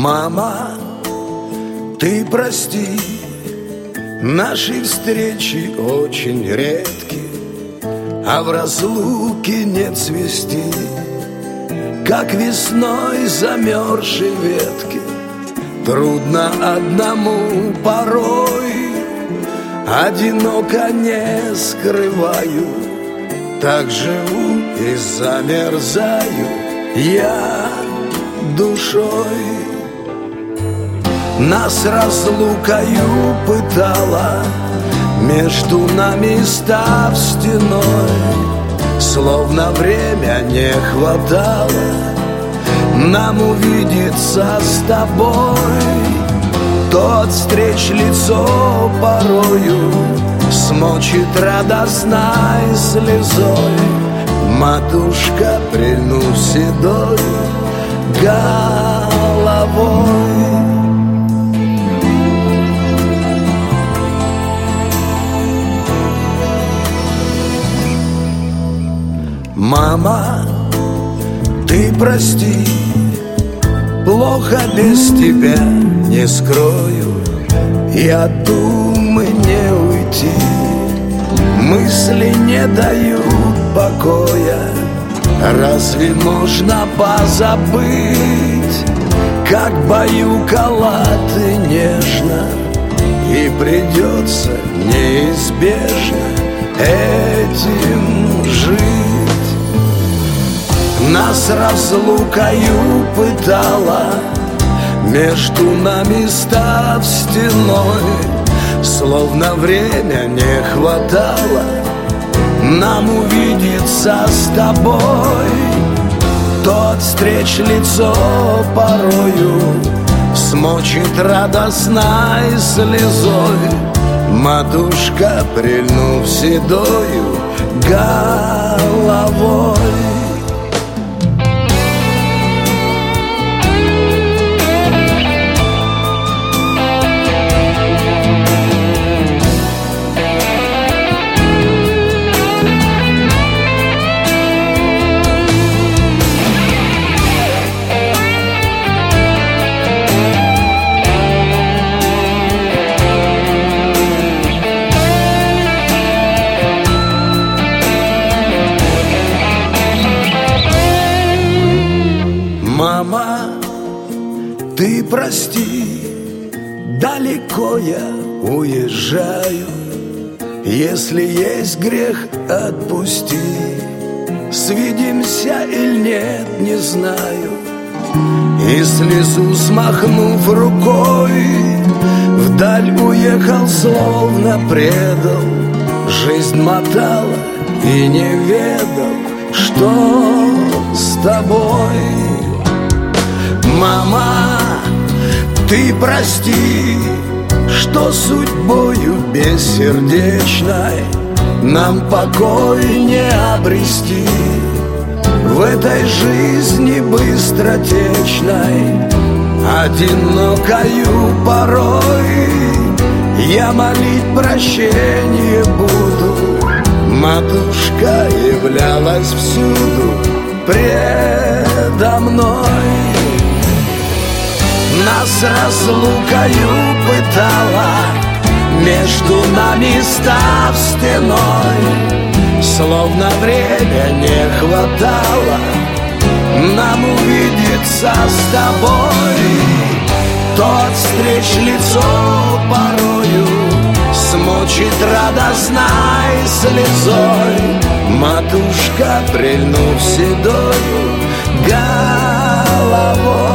Мама, ты прости, наши встречи очень редки, а в разлуке нет свести, как весной замерзшей ветки. Трудно одному порой, одиноко не скрываю, так живу и замерзаю я душой. Нас разлукою пытала, между нами став стеной, словно время не хватало нам увидеться с тобой. То от встреч лицо порою смочит радостной слезой, матушка, прильнув седой головой. Мама, ты прости, плохо без тебя, не скрою, и от думы не уйти. Мысли не дают покоя, разве можно позабыть, как баюкала ты нежно, и придется неизбежно этим жить. Нас разлукою пытала, между нами став стеной, словно время не хватало нам увидеться с тобой. То от встреч лицо порою смочит радостной слезой, матушка, прильнув седою головой. Мама, ты прости, далеко я уезжаю. Если есть грех, отпусти. Свидимся или нет, не знаю. И слезу смахнув рукой, вдаль уехал, словно предал. Жизнь мотала и не ведал, что с тобой. Мама, ты прости, что судьбою бессердечной нам покой не обрести. В этой жизни быстротечной, одинокою порой, я молить прощение буду. Матушка являлась всюду предо мной. Нас разлукою пытала, между нами став стеной, словно время не хватало нам увидеться с тобой. То от встреч лицо порою смочит радостной слезой, матушка, прильнув седою головой.